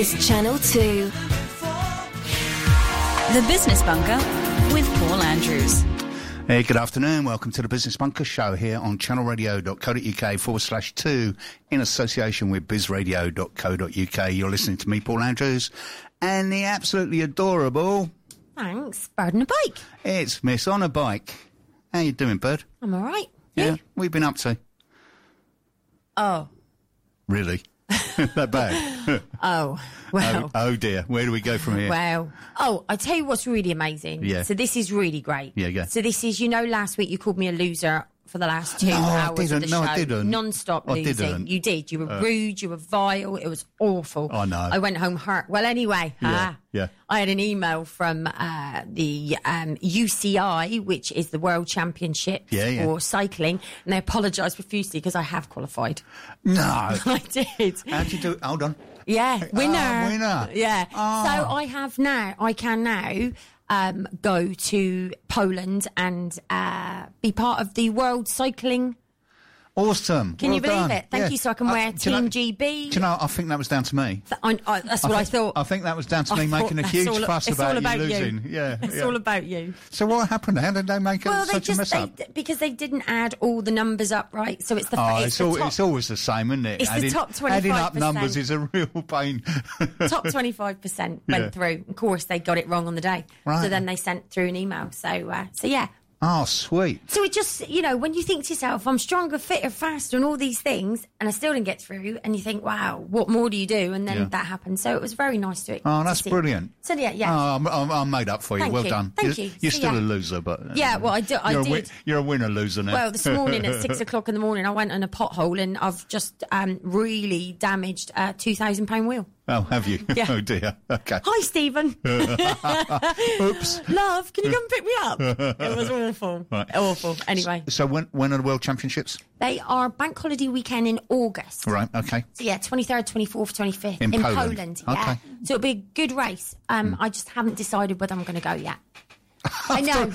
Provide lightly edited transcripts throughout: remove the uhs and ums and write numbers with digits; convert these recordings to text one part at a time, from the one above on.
is Channel 2. The Business Bunker with Paul Andrews. Hey, good afternoon. Welcome to the Business Bunker Show here on channelradio.co.uk/2 in association with bizradio.co.uk. You're listening to me, Paul Andrews, and the absolutely adorable... Thanks, Bird on a Bike. It's Miss on a Bike. How you doing, Bird? I'm all right. Yeah? You? What have you been up to? Oh. Really? That bad? Oh, well. Oh, dear. Where do we go from here? Well, I tell you what's really amazing. Yeah. So this is really great. Yeah. So this is, last week you called me a loser for the last 2 hours of the show. No, I didn't. Non-stop I losing. didn't. You did. You were rude. You were vile. It was awful. I know. I went home hurt. Well, anyway. Yeah. I had an email from the UCI, which is the World Championship for cycling, and they apologised profusely because I have qualified. No. I did. How'd you do it? Hold on. Yeah, winner. Winner. Yeah. Oh. So I can now go to Poland and be part of the World Cycling. Awesome. Can you believe it? Thank you. So I can wear Team GB. Do you know, I think that was down to me. That's what I thought. I think that was down to me making a huge fuss about you losing. Yeah, it's all about you. So what happened? How did they make such a mess up? Because they didn't add all the numbers up right. So it's the it's always the same, isn't it? It's the top 25%. Adding up numbers is a real pain. Top 25% went through. Of course, they got it wrong on the day. Right. So then they sent through an email. So yeah. Oh, sweet. So it just, when you think to yourself, I'm stronger, fitter, faster, and all these things, and I still didn't get through, and you think, wow, what more do you do? And then that happened. So it was very nice to Oh, that's brilliant. So, yeah. Oh, I'm made up for you. Well done. Thank you. You're still a loser, but... yeah, well, I did. You're a winner loser now. Well, this morning at 6 o'clock in the morning, I went on a pothole, and I've just really damaged a £2,000 wheel. Oh, have you? Yeah. Oh, dear. Okay. Hi, Stephen. Oops. Love, can you come pick me up? It was awful. Right. Awful. Anyway. So when are the World Championships? They are bank holiday weekend in August. Right, okay. So, 23rd, 24th, 25th. In Poland. Yeah. Okay. So it'll be a good race. I just haven't decided whether I'm going to go yet. I know.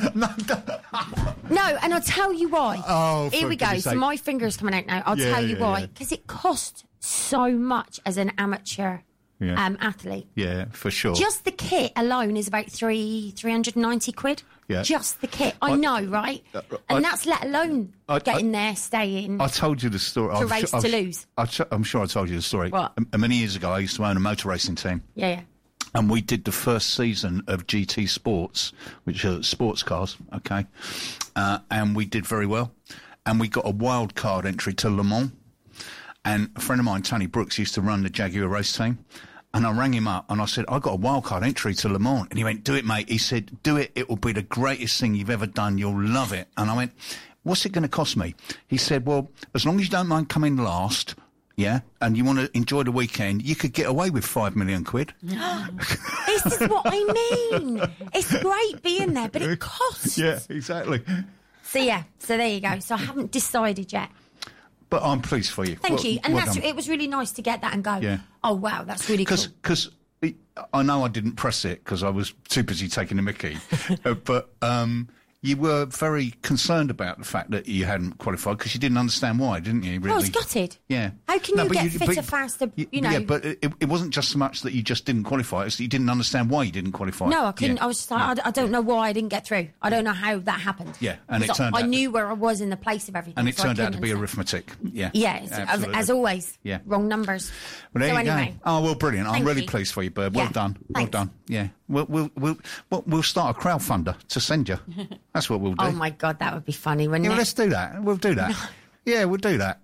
No, and I'll tell you why. Oh, here we go. So my finger's coming out now. I'll tell you why. Because it costs so much as an amateur athlete. Yeah, for sure. Just the kit alone is about 390 quid. Yeah. Just the kit. I know, right? And that's let alone getting there, staying. I told you the story. To race to lose. I'm sure I told you the story. What? Many years ago, I used to own a motor racing team. Yeah. And we did the first season of GT Sports, which are sports cars, okay? And we did very well. And we got a wild card entry to Le Mans. And a friend of mine, Tony Brooks, used to run the Jaguar race team. And I rang him up and I said, I got a wild card entry to Le Mans. And he went, do it, mate. He said, do it. It will be the greatest thing you've ever done. You'll love it. And I went, what's it going to cost me? He said, well, as long as you don't mind coming last... Yeah, and you want to enjoy the weekend, you could get away with 5 million quid. This is what I mean. It's great being there, but it costs. Yeah, exactly. So there you go. So I haven't decided yet. But I'm pleased for you. Thank you. And it was really nice to get that and go, oh, wow, that's really cool. Because I know I didn't press it because I was too busy taking the mickey. But you were very concerned about the fact that you hadn't qualified because you didn't understand why, didn't you? Really? I was gutted. Yeah. How can you get fitter, faster, Yeah, but it wasn't just so much that you just didn't qualify, it's that you didn't understand why you didn't qualify. No, I couldn't. I was just like, I don't know why I didn't get through. I don't know how that happened. Yeah, and it turned out... I knew where I was in the place of everything. And it turned out to be arithmetic. Yeah. Yeah, as always. Yeah. Wrong numbers. Well, there you anyway. go. Oh, well, brilliant. I'm really you. pleased for you, Bird. Well done. Thanks. Well done. Yeah. We'll start a crowdfunder to send you. That's what we'll do. Oh, my God, that would be funny, wouldn't it? Let's do that. We'll do that. Yeah, we'll do that.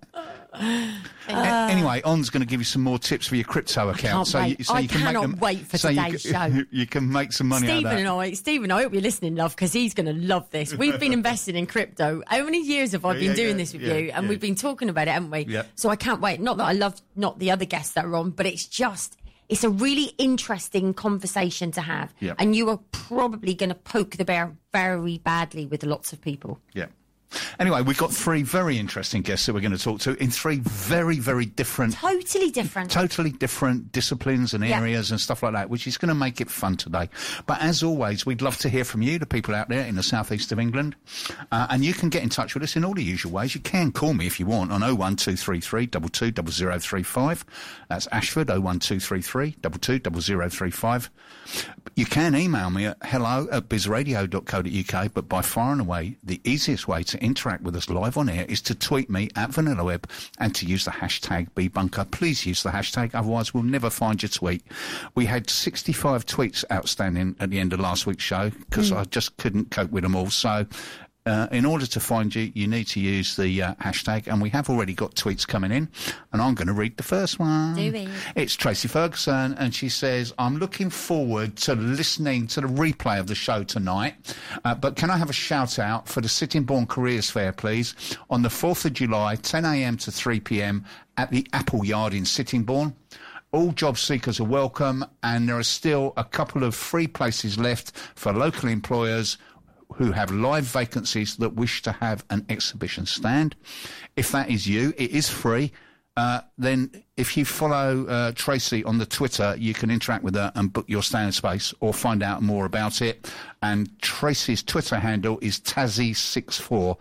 Anyway, On's going to give you some more tips for your crypto account. I cannot wait for today's show. You can make some money out of that. Stephen, I hope you're listening, love, because he's going to love this. We've been investing in crypto. How many years have I been doing this with you? And we've been talking about it, haven't we? Yeah. So I can't wait. Not that I love not the other guests that are on, but it's a really interesting conversation to have. Yeah. And you are probably going to poke the bear very badly with lots of people. Yeah. Anyway, we've got 3 very interesting guests that we're going to talk to in 3 very, very different... Totally different disciplines and areas and stuff like that, which is going to make it fun today. But as always, we'd love to hear from you, the people out there in the southeast of England. And you can get in touch with us in all the usual ways. You can call me if you want on 01233 220035. That's Ashford, 01233 220035. You can email me at hello@bizradio.co.uk, but by far and away, the easiest way to interact with us live on air is to tweet me at VanillaWeb and to use the hashtag #BBunker. Please use the hashtag, otherwise we'll never find your tweet. We had 65 tweets outstanding at the end of last week's show because I just couldn't cope with them all. So in order to find you, you need to use the hashtag, and we have already got tweets coming in, and I'm going to read the first one. Do it. It's Tracy Ferguson, and she says, I'm looking forward to listening to the replay of the show tonight, but can I have a shout-out for the Sittingbourne Careers Fair, please, on the 4th of July, 10 a.m. to 3 p.m. at the Apple Yard in Sittingbourne. All job seekers are welcome, and there are still a couple of free places left for local employers who have live vacancies that wish to have an exhibition stand. If that is you, it is free. Then if you follow Tracy on the Twitter, you can interact with her and book your stand space or find out more about it. And Tracy's Twitter handle is Tazi64,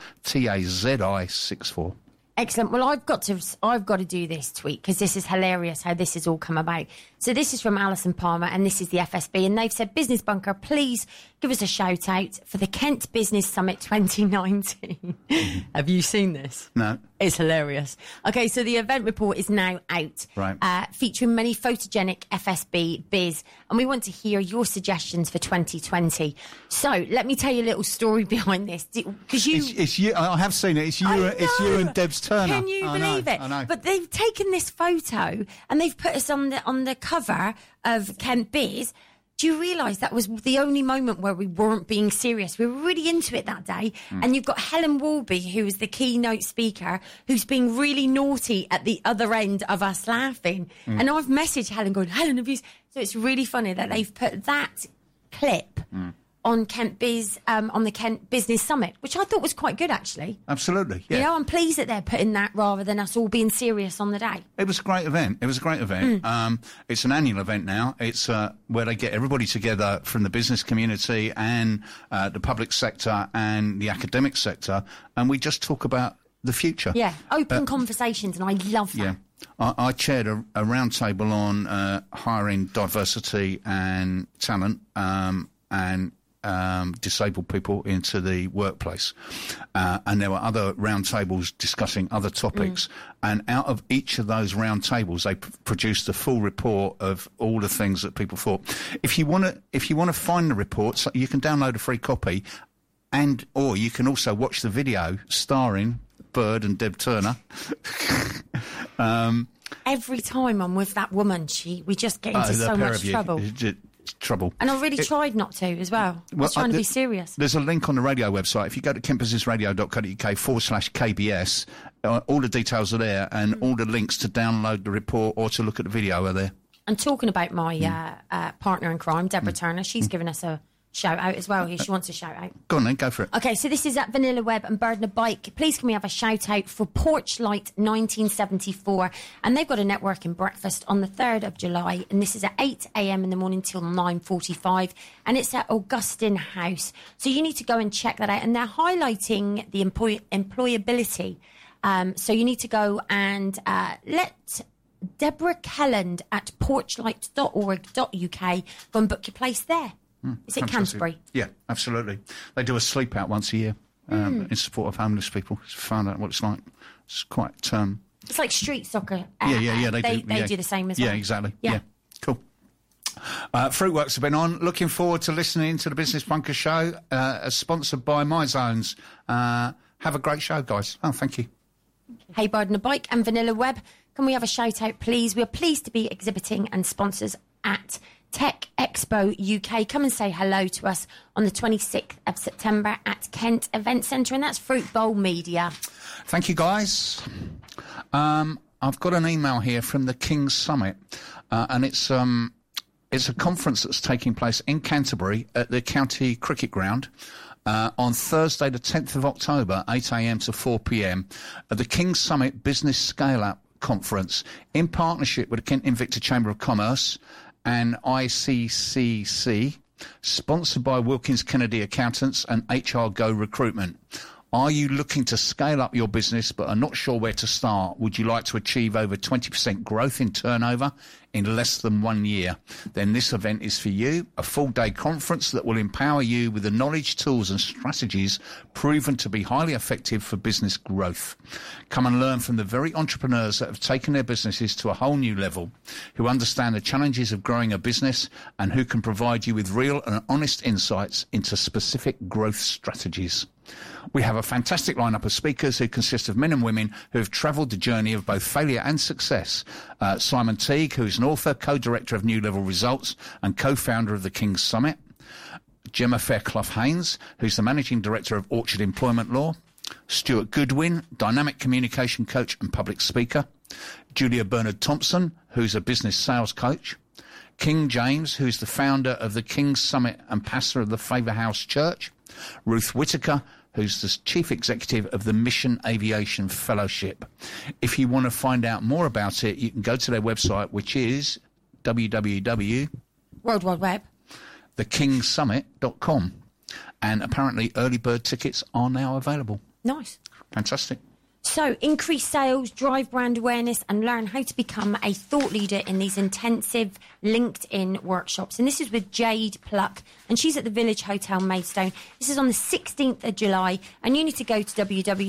Tazi64. Excellent. Well, I've got to do this tweet because this is hilarious how this has all come about. So this is from Alison Palmer, and this is the FSB, and they've said, Business Bunker, please give us a shout out for the Kent Business Summit 2019. Have you seen this? No. It's hilarious. Okay, so the event report is now out, right. Featuring many photogenic FSB biz, and we want to hear your suggestions for 2020. So let me tell you a little story behind this, because it's you. I have seen it. It's you and Debs Turner. Can you believe it? I know. But they've taken this photo and they've put us on the cover of Kent Biz. Do you realise that was the only moment where we weren't being serious? We were really into it that day. And you've got Helen Wolby, who is the keynote speaker, who's being really naughty at the other end of us laughing. And I've messaged Helen going, Helen, have you... So it's really funny that they've put that clip on Kent Biz, on the Kent Business Summit, which I thought was quite good, actually. Absolutely, yeah. You know, I'm pleased that they're putting that rather than us all being serious on the day. It was a great event. It's an annual event now. It's where they get everybody together from the business community and the public sector and the academic sector, and we just talk about the future. Yeah, open conversations, and I love that. Yeah. I chaired a roundtable on hiring diversity and talent and disabled people into the workplace. And there were other roundtables discussing other topics. And out of each of those roundtables, they produced a full report of all the things that people thought. If you want to find the reports, you can download a free copy, or you can also watch the video starring Bird and Deb Turner. Every time I'm with that woman, we just get into so much trouble. And I really tried not to as well. I was trying to be serious. There's a link on the radio website. If you go to kentbusinessradio.co.uk/KBS, all the details are there, and all the links to download the report or to look at the video are there. And talking about my partner in crime, Deborah Turner, she's given us a shout out as well. She wants a shout out. Go on then, go for it. Okay, so this is at Vanilla Web and Bird and a Bike. Please can we have a shout out for Porchlight 1974, and they've got a networking breakfast on the 3rd of July, and this is at 8 a.m. in the morning till 9:45, and it's at Augustine House. So you need to go and check that out, and they're highlighting the employability. So you need to go and let Deborah Kelland at porchlight.org.uk go and book your place there. Is it Canterbury? Yeah, absolutely. They do a sleep out once a year in support of homeless people. To find out what it's like. It's quite... it's like street soccer. Yeah. They do the same as well. Yeah, exactly. Yeah. Cool. Fruitworks have been on. Looking forward to listening to the Business Bunker show, sponsored by MyZones. Have a great show, guys. Oh, thank you. Hey, Bird and a Bike and Vanilla Web. Can we have a shout out, please? We are pleased to be exhibiting and sponsors at Tech Expo UK. Come and say hello to us on the 26th of September at Kent Event Centre, and that's Fruit Bowl Media. Thank you, guys. I've got an email here from the King's Summit, and it's a conference that's taking place in Canterbury at the County Cricket Ground. on Thursday, the 10th of October, 8 a.m. to 4 p.m. at the King's Summit Business Scale-Up Conference in partnership with the Kent Invicta Chamber of Commerce and ICCC, sponsored by Wilkins Kennedy Accountants and HR Go Recruitment. Are you looking to scale up your business but are not sure where to start? Would you like to achieve over 20% growth in turnover in less than 1 year? Then this event is for you, a full-day conference that will empower you with the knowledge, tools and strategies proven to be highly effective for business growth. Come and learn from the very entrepreneurs that have taken their businesses to a whole new level, who understand the challenges of growing a business and who can provide you with real and honest insights into specific growth strategies. We have a fantastic lineup of speakers who consist of men and women who have travelled the journey of both failure and success. Simon Teague, who is an author, co-director of New Level Results and co-founder of the King's Summit. Gemma Fairclough-Haynes, who's the managing director of Orchard Employment Law. Stuart Goodwin, dynamic communication coach and public speaker. Julia Bernard-Thompson, who's a business sales coach. King James, who's the founder of the King's Summit and pastor of the Favour House Church. Ruth Whitaker, who's the Chief Executive of the Mission Aviation Fellowship. If you want to find out more about it, you can go to their website, which is www. World Wide Web. thekingsummit.com. And apparently early bird tickets are now available. Nice. Fantastic. So, increase sales, drive brand awareness, and learn how to become a thought leader in these intensive LinkedIn workshops. And this is with Jade Pluck, and she's at the Village Hotel Maidstone. This is on the 16th of July, and you need to go to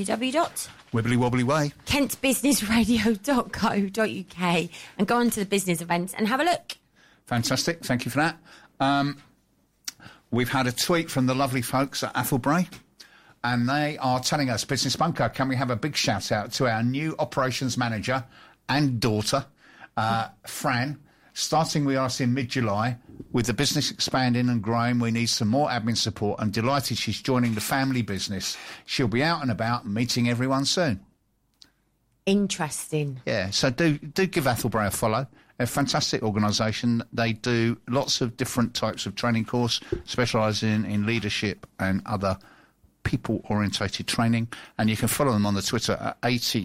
www.kentbusinessradio.co.uk and go onto the business events and have a look. Fantastic. Thank you for that. We've had a tweet from the lovely folks at Athelbray. And they are telling us, Business Bunker, can we have a big shout out to our new operations manager and daughter, Fran, starting with us in mid-July. With the business expanding and growing, we need some more admin support. I'm delighted she's joining the family business. She'll be out and about meeting everyone soon. Interesting. Yeah, so do give Athelbray a follow. They're a fantastic organisation. They do lots of different types of training course, specialising in leadership and other people-orientated training, and you can follow them on the Twitter at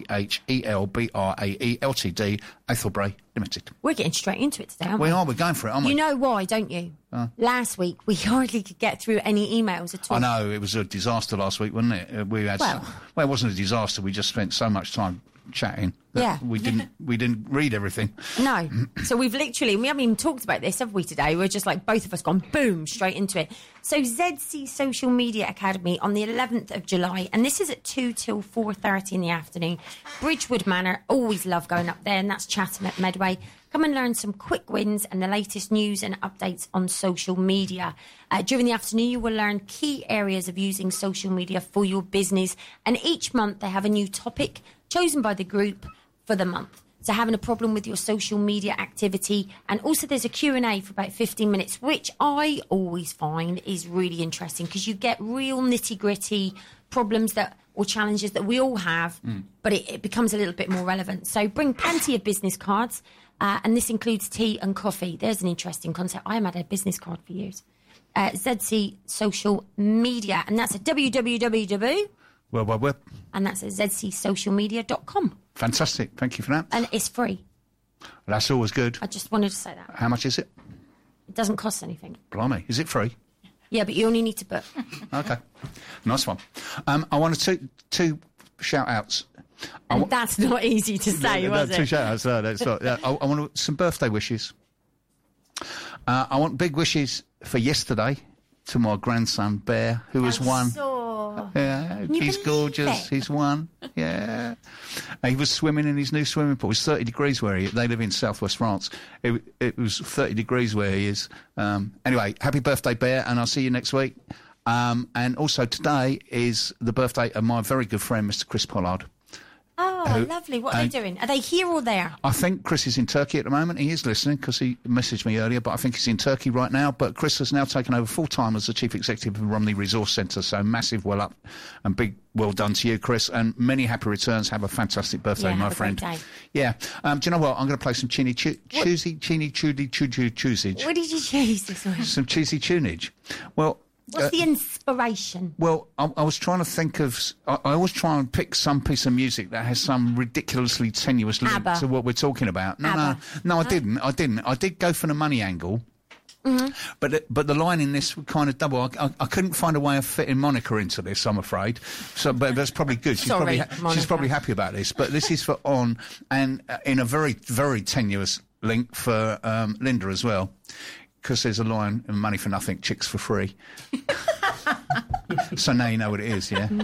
ATHELBRAE Athelbray Limited. We're getting straight into it today, aren't we? We're going for it, aren't we? You know why, don't you? Last week, we hardly could get through any emails at all. I know, it was a disaster last week, wasn't it? It wasn't a disaster, we just spent so much time chatting that we didn't read everything. No. So we haven't even talked about this, have we, today? We're just like, both of us gone boom straight into it. So ZC Social Media Academy on the 11th of July, and this is at 2 till 4:30 in the afternoon. Bridgewood Manor, always love going up there, and that's Chatham at Medway. Come and learn some quick wins and the latest news and updates on social media. During the afternoon, you will learn key areas of using social media for your business. And each month, they have a new topic chosen by the group for the month. So having a problem with your social media activity. And also there's a Q&A for about 15 minutes, which I always find is really interesting because you get real nitty-gritty problems or challenges that we all have, but it becomes a little bit more relevant. So bring plenty of business cards. And this includes tea and coffee. There's an interesting concept. I haven't had a business card for years. ZC Social Media. And that's at www. World Wide Web. And that's at zcsocialmedia.com. Fantastic. Thank you for that. And it's free. That's always good. I just wanted to say that. How much is it? It doesn't cost anything. Blimey. Is it free? Yeah, but you only need to book. Okay. Nice one. I wanted two shout-outs. That's not easy to say, was it? Two shout-outs. No, that's not. I want some birthday wishes. I want big wishes for yesterday to my grandson, Bear, who has won. Yeah, he's gorgeous. He's won. Yeah. He was swimming in his new swimming pool. It's 30 degrees where they live in southwest France. It was 30 degrees where he is. Anyway, happy birthday, Bear, and I'll see you next week. And also today is the birthday of my very good friend, Mr. Chris Pollard. Oh, lovely. What are they doing? Are they here or there? I think Chris is in Turkey at the moment. He is listening because he messaged me earlier, but I think he's in Turkey right now. But Chris has now taken over full-time as the Chief Executive of Romney Resource Centre, so massive well up and big well done to you, Chris, and many happy returns. Have a fantastic birthday, my friend. Great day. Yeah. Do you know what? I'm going to play some cheesy. What did you choose this week? Some cheesy tunage. Well, What's the inspiration? Well, I was trying to think of. I always try and pick some piece of music that has some ridiculously tenuous link ABBA. to what we're talking about. No, ABBA. no, I didn't. I did go for the money angle. But the line in this would kind of double. I couldn't find a way of fitting Monica into this, I'm afraid. So, but that's probably good. She's Sorry, she's probably happy about this. But this is for On, and in a very, very tenuous link for Linda as well, because there's a line: "Money for nothing, chicks for free." So now you know what it is, yeah.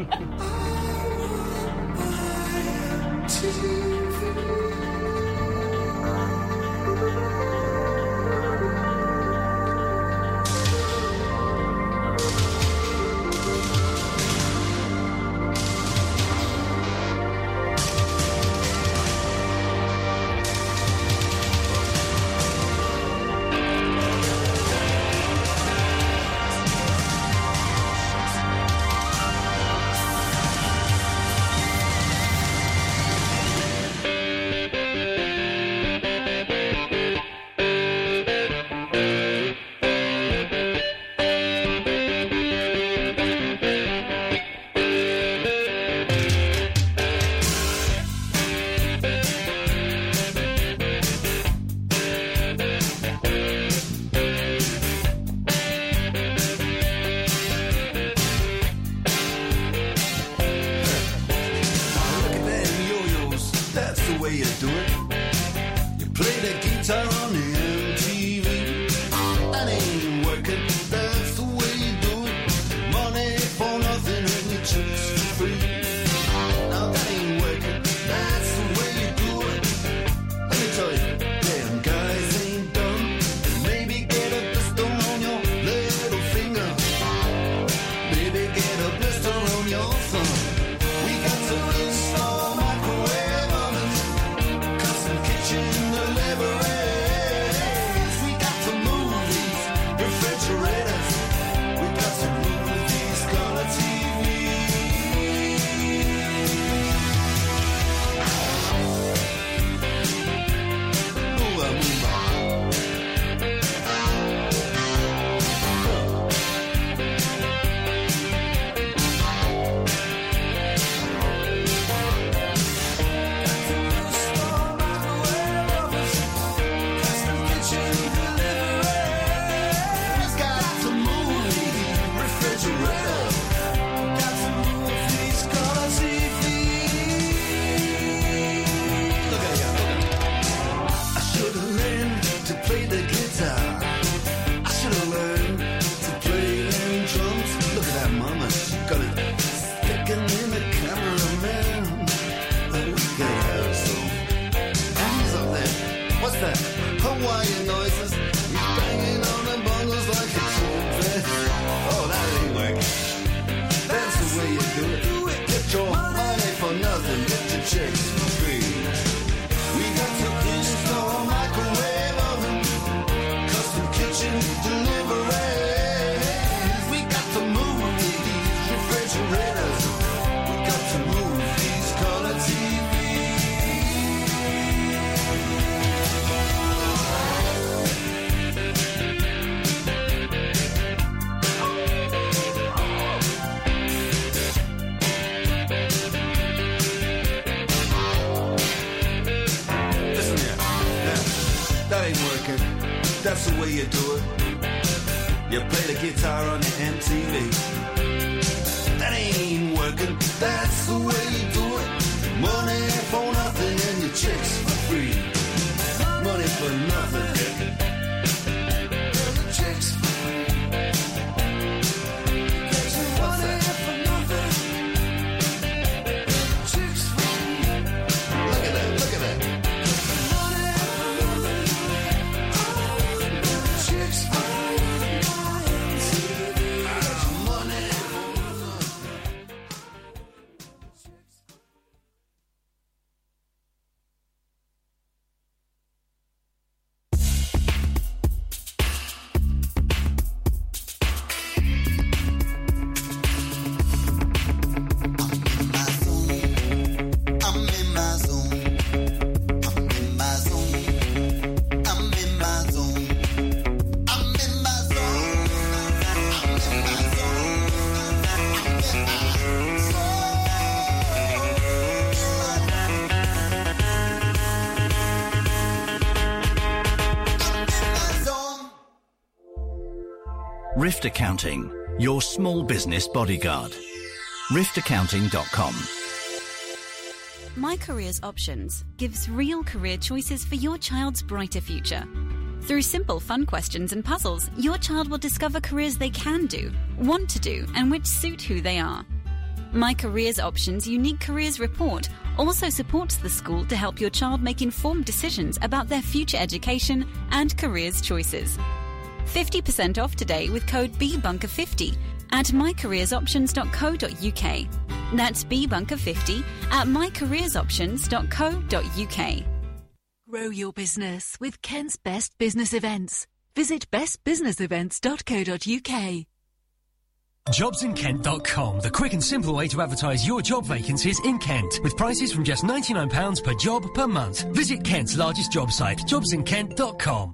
Hawaiian noises, he's banging on the bongos like a trumpet. Oh, that ain't working. That's the way you do it. Get your money for nothing, get your chicks for free. We got to install a microwave oven, custom kitchen deliveries. We got to move these refrigerators. We got to move these color TVs. That's the way you do it. You play the guitar on the MTV. That ain't working. That's the way you do it. Money for nothing and your chicks for free. Money for nothing. And your chicks for free. What's that? For nothing. Chicks for free. Look at that. Look at that. Rift Accounting, your small business bodyguard. riftaccounting.com. My Careers Options gives real career choices for your child's brighter future. Through simple, fun questions and puzzles, your child will discover careers they can do, want to do, and which suit who they are. My Careers Options unique careers report also supports the school to help your child make informed decisions about their future education and careers choices. 50% off today with code BBunker50 at mycareersoptions.co.uk. That's BBunker50 at mycareersoptions.co.uk. Grow your business with Kent's Best Business Events. Visit bestbusinessevents.co.uk. Jobsinkent.com, the quick and simple way to advertise your job vacancies in Kent, with prices from just £99 per job per month. Visit Kent's largest job site, jobsinkent.com.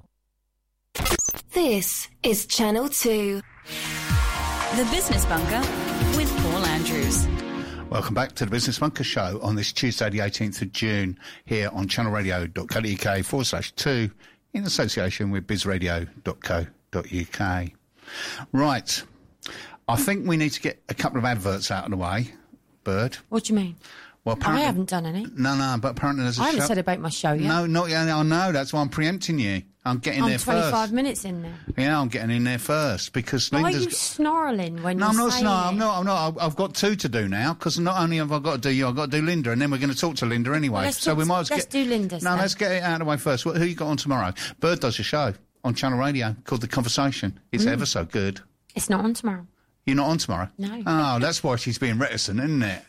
This is Channel 2. The Business Bunker with Paul Andrews. Welcome back to the Business Bunker Show on this Tuesday, the 18th of June, here on channelradio.co.uk/2 in association with bizradio.co.uk. Right. I think we need to get a couple of adverts out of the way, Bird. What do you mean? Well, I haven't done any. No, but apparently there's a I haven't show. said about my show yet. No, not yet. I know, that's why I'm preempting you. I'm getting there first. I'm 25 minutes in there. Yeah, I'm getting in there first because Why Linda's... are you snarling when No, you I'm not say snarling. it? I'm not. I've got two to do now because not only have I got to do you, I've got to do Linda, and then we're going to talk to Linda anyway. Well, so we might as well let's do Linda's No, then. let's get it out of the way first. Who you got on tomorrow? Bird does a show on Channel Radio called The Conversation. It's ever so good. It's not on tomorrow. You're not on tomorrow? No. Oh, that's why she's being reticent, isn't it?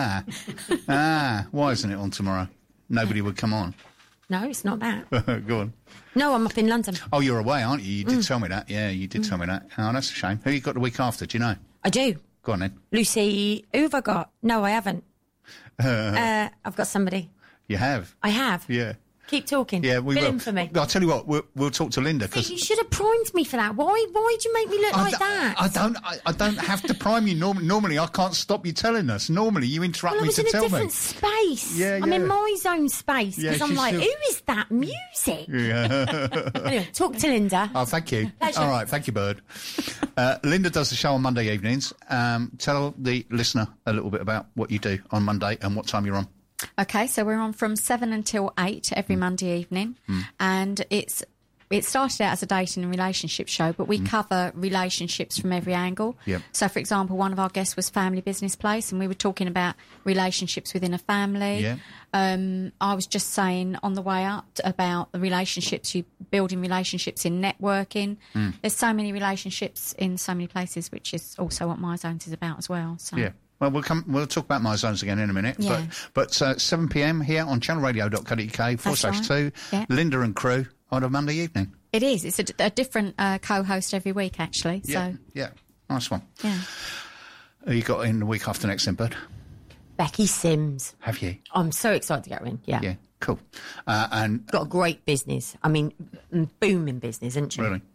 Why isn't it on tomorrow? Nobody would come on. No, it's not that. Go on. No, I'm up in London. Oh, you're away, aren't you? You did tell me that. Yeah, you did tell me that. Oh, that's a shame. Who you got the week after? Do you know? I do. Go on then. Lucy, who have I got? No, I haven't. I've got somebody. You have? I have. Yeah. Keep talking. Yeah, we Fill will. in for me. I'll tell you what, we'll talk to Linda because You should have primed me for that. Why did you make me look like that? I don't have to prime you. Normally, I can't stop you telling us. Normally, you interrupt Well, I me was to in a tell me. different space. Yeah, I'm yeah. in my zone space Yeah, because I'm she's like, still- who is that music? Yeah. Anyway, talk to Linda. Oh, thank you. Pleasure. All right, thank you, Bird. Linda does the show on Monday evenings. Tell the listener a little bit about what you do on Monday and what time you're on. Okay, so we're on from 7 until 8 every Monday evening, and it started out as a dating and relationship show, but we cover relationships from every angle. Yep. So, for example, one of our guests was Family Business Place, and we were talking about relationships within a family. Yeah. I was just saying on the way up about the relationships, you building relationships in networking. There's so many relationships in so many places, which is also what My Zones is about as well. So. Yeah. Well, we'll talk about My Zones again in a minute. Yeah. But 7 p.m. here on channelradio.co.uk/2, Yeah. Linda and crew on a Monday evening. It is. It's a different co-host every week, actually. Yeah. So, Yeah. Nice one. yeah. Who you got in the week after next then, Bud? Becky Sims. Have you? I'm so excited to get her in. Yeah. Yeah. Cool. And Got a great business. I mean, booming business, isn't she? really.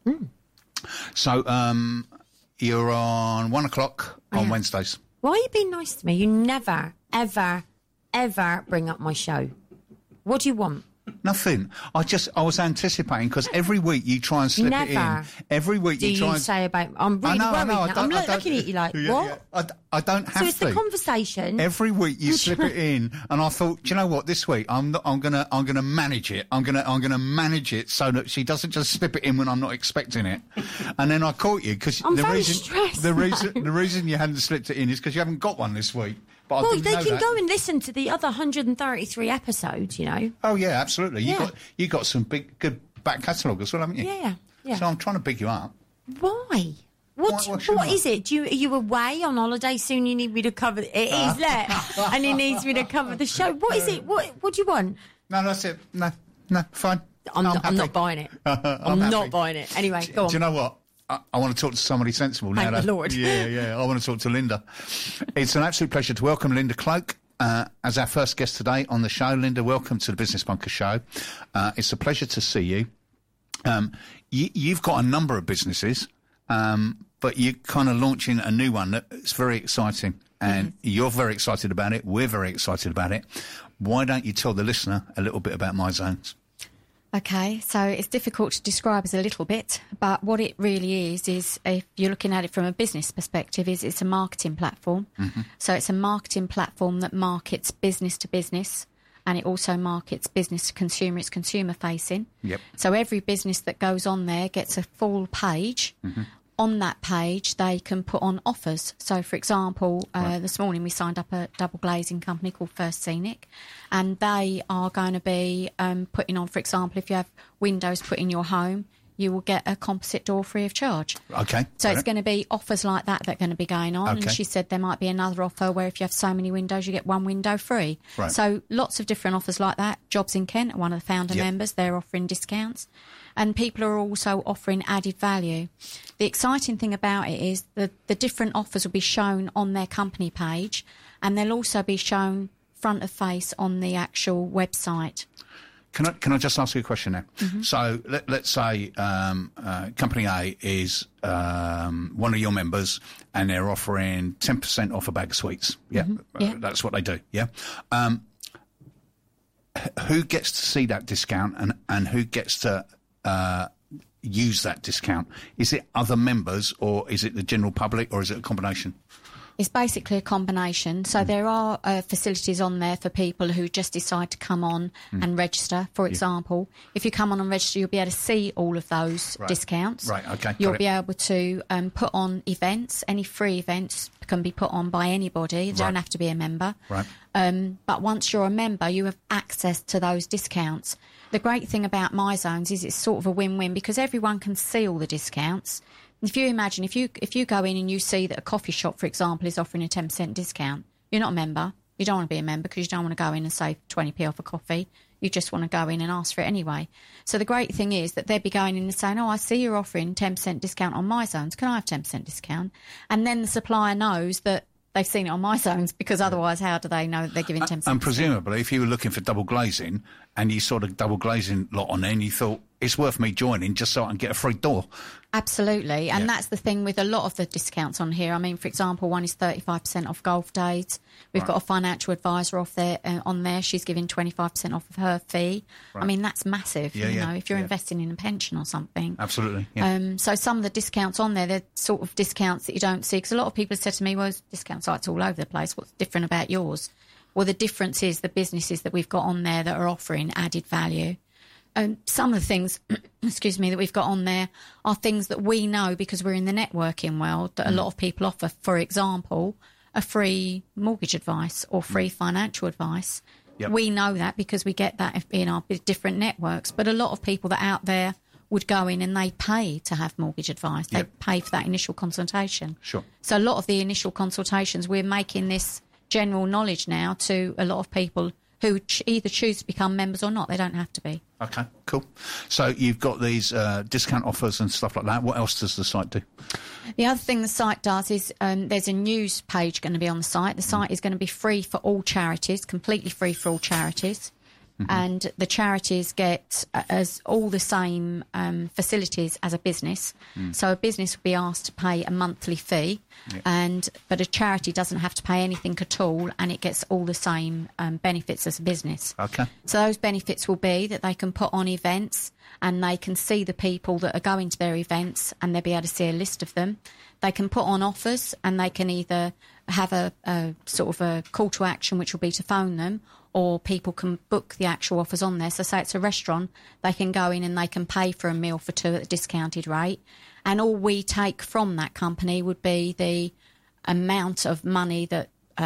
So you're on 1 o'clock on Wednesdays. Why are you being nice to me? You never, ever, ever bring up my show. What do you want? Nothing. I was anticipating because every week you try and slip it in. Never. Every week Do you try you and say about... I'm really I worried know. now. I'm looking at you like, Yeah, what? yeah. I don't have So it's to. the conversation. Every week you slip it in, and I thought, do you know what? This week I'm gonna manage it. I'm gonna manage it so that she doesn't just slip it in when I'm not expecting it. And then I caught you because I'm very stressed the now. reason you hadn't slipped it in is because you haven't got one this week. But I Well, didn't they know can that. go and listen to the other 133 episodes, you know. Oh yeah, absolutely. Yeah. You got some good back catalogue as well, haven't you? Yeah. So I'm trying to big you up. Why? What is it? Are you away on holiday soon? You need me to cover... It is let, and he needs me to cover the show. What is it? What do you want? No, that's it. No, fine. I'm happy. not buying it. I'm happy. not buying it. Anyway, go on. Do you know what? I want to talk to somebody sensible now. Thank the Lord. Yeah. I want to talk to Linda. It's an absolute pleasure to welcome Linda Cloak as our first guest today on the show. Linda, welcome to the Business Bunker Show. It's a pleasure to see you. You've got a number of businesses, but you're kind of launching a new one that's very exciting. And you're very excited about it. We're very excited about it. Why don't you tell the listener a little bit about My Zones? Okay, so it's difficult to describe as a little bit, but what it really is if you're looking at it from a business perspective, is it's a marketing platform. Mm-hmm. So it's a marketing platform that markets business to business, and it also markets business to consumer. It's consumer facing. Yep. So every business that goes on there gets a full page. Mm-hmm. On that page, they can put on offers. So, for example, this morning we signed up a double glazing company called First Scenic, and they are going to be putting on, for example, if you have windows put in your home, you will get a composite door free of charge. Okay. So it's going to be offers like that are going to be going on. Okay. And she said there might be another offer where if you have so many windows, you get one window free. Right. So lots of different offers like that. Jobs in Kent are one of the founder members. They're offering discounts. And people are also offering added value. The exciting thing about it is the different offers will be shown on their company page, and they'll also be shown front of face on the actual website. Can I just ask you a question now? Mm-hmm. So let's say Company A is one of your members, and they're offering 10% off a bag of sweets. Yeah, that's what they do. Yeah. Who gets to see that discount, and who gets to use that discount? Is it other members, or is it the general public, or is it a combination? It's basically a combination. So there are facilities on there for people who just decide to come on and register. For example, if you come on and register, you'll be able to see all of those discounts. Right, okay. You'll be able to put on events. Any free events can be put on by anybody. You don't have to be a member. Right. But once you're a member, you have access to those discounts. The great thing about My Zones is it's sort of a win-win because everyone can see all the discounts. If you imagine, if you go in and you see that a coffee shop, for example, is offering a 10% discount, you're not a member. You don't want to be a member because you don't want to go in and save 20p off a coffee. You just want to go in and ask for it anyway. So the great thing is that they'd be going in and saying, I see you're offering 10% discount on My Zones. Can I have 10% discount? And then the supplier knows that they've seen it on My Zones because otherwise how do they know that they're giving 10%? And presumably, if you were looking for double glazing and you saw the double glazing lot on there and you thought, it's worth me joining just so I can get a free door. Absolutely. And that's the thing with a lot of the discounts on here. I mean, for example, one is 35% off golf days. We've got a financial advisor off there on there. She's giving 25% off of her fee. I mean, that's massive, you know, if you're investing in a pension or something. Absolutely. Yeah. So some of the discounts on there, they're sort of discounts that you don't see. Because a lot of people have said to me, well, there's discount sites all over the place. What's different about yours? Well, the difference is the businesses that we've got on there that are offering added value. Some of the things, excuse me, that we've got on there are things that we know because we're in the networking world that a lot of people offer. For example, a free mortgage advice or free financial advice. Yep. We know that because we get that in our different networks. But a lot of people that out there would go in and they pay to have mortgage advice. They pay for that initial consultation. Sure. So a lot of the initial consultations, we're making this general knowledge now to a lot of people who either choose to become members or not. They don't have to be. Okay, cool. So you've got these discount offers and stuff like that. What else does the site do? The other thing the site does is there's a news page going to be on the site. The site is going to be free for all charities, completely free for all charities. And the charities get as all the same facilities as a business. So a business will be asked to pay a monthly fee, but a charity doesn't have to pay anything at all, and it gets all the same benefits as a business. Okay. So those benefits will be that they can put on events and they can see the people that are going to their events and they'll be able to see a list of them. They can put on offers and they can either have a sort of a call to action, which will be to phone them, or people can book the actual offers on there. So say it's a restaurant, they can go in and they can pay for a meal for two at a discounted rate. And all we take from that company would be the amount of money that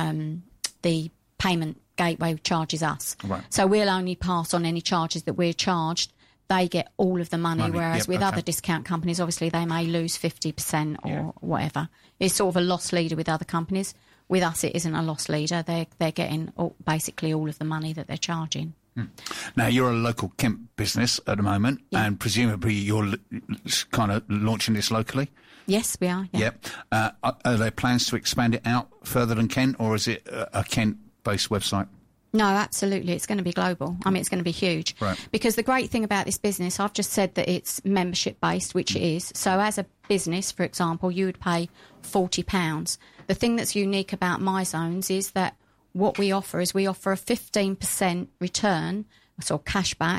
the payment gateway charges us. Right. So we'll only pass on any charges that we're charged. They get all of the money, whereas with other discount companies, obviously they may lose 50% or whatever. It's sort of a loss leader with other companies. With us, it isn't a loss leader. They're getting basically all of the money that they're charging. Now, you're a local Kent business at the moment, and presumably you're kind of launching this locally? Yes, we are. Yeah. Yep. Are there plans to expand it out further than Kent, or is it a Kent-based website? No, absolutely. It's going to be global. I mean, it's going to be huge. Right. Because the great thing about this business, I've just said that it's membership-based, which it is. So as a business, for example, you would pay £40. The thing that's unique about My Zones is that what we offer is we offer a 15% return, so cash back,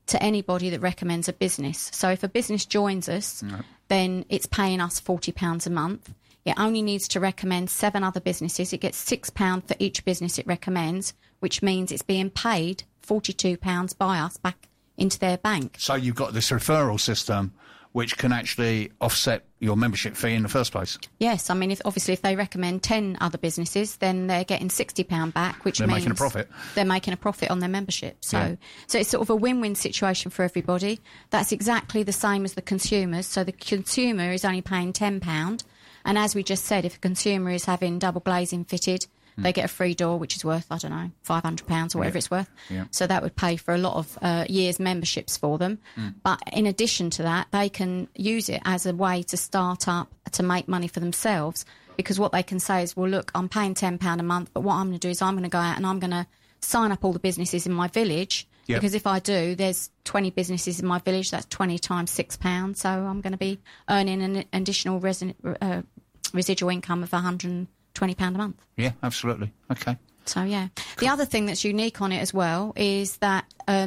to anybody that recommends a business. So if a business joins us, then it's paying us £40 a month. It only needs to recommend 7 other businesses. It gets £6 for each business it recommends, which means it's being paid £42 by us back into their bank. So you've got this referral system which can actually offset your membership fee in the first place. Yes, I mean, if they recommend 10 other businesses, then they're getting £60 back, which They're means making a profit. They're making a profit on their membership. So it's sort of a win-win situation for everybody. That's exactly the same as the consumers. So the consumer is only paying £10. And as we just said, if a consumer is having double glazing fitted, they get a free door, which is worth, I don't know, £500 or whatever it's worth. Yeah. So that would pay for a lot of years' memberships for them. But in addition to that, they can use it as a way to start up, to make money for themselves. Because what they can say is, well, look, I'm paying £10 a month, but what I'm going to do is I'm going to go out and I'm going to sign up all the businesses in my village. Yep. Because if I do, there's 20 businesses in my village, that's 20 times £6. So I'm going to be earning an additional residual income of £120 a month. Yeah, absolutely. Okay. So, yeah. The other thing that's unique on it as well is that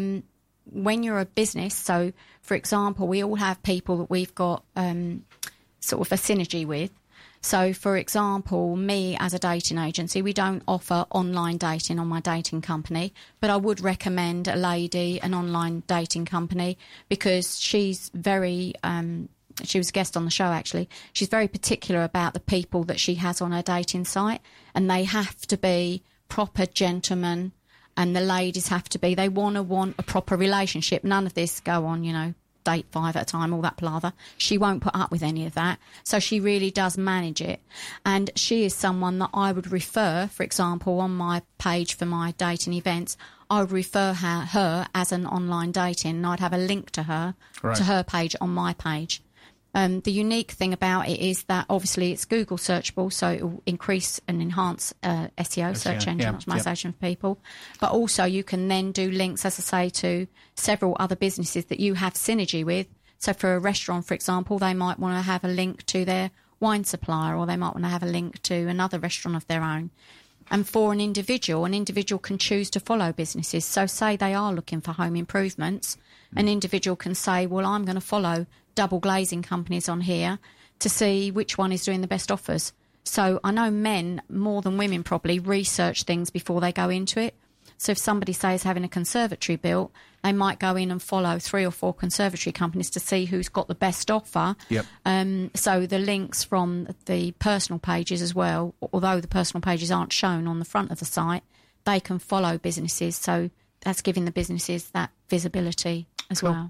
when you're a business, so, for example, we all have people that we've got sort of a synergy with. So, for example, me as a dating agency, we don't offer online dating on my dating company, but I would recommend a lady an online dating company because she's very... she was a guest on the show, actually. She's very particular about the people that she has on her dating site, and they have to be proper gentlemen, and the ladies have to be, they want a proper relationship. None of this go on, date 5 at a time, all that palaver. She won't put up with any of that. So she really does manage it. And she is someone that I would refer, for example, on my page for my dating events, I would refer her as an online dating, and I'd have a link to her, to her page on my page. The unique thing about it is that obviously it's Google searchable, so it will increase and enhance SEO, search engine optimization for people. But also you can then do links, as I say, to several other businesses that you have synergy with. So for a restaurant, for example, they might want to have a link to their wine supplier, or they might want to have a link to another restaurant of their own. And for an individual can choose to follow businesses. So say they are looking for home improvements, an individual can say, well, I'm going to follow double glazing companies on here to see which one is doing the best offers. So I know men, more than women probably, research things before they go into it. So if somebody, say, is having a conservatory built, they might go in and follow 3 or 4 conservatory companies to see who's got the best offer. Yep. So the links from the personal pages as well, although the personal pages aren't shown on the front of the site, they can follow businesses. So that's giving the businesses that visibility as well.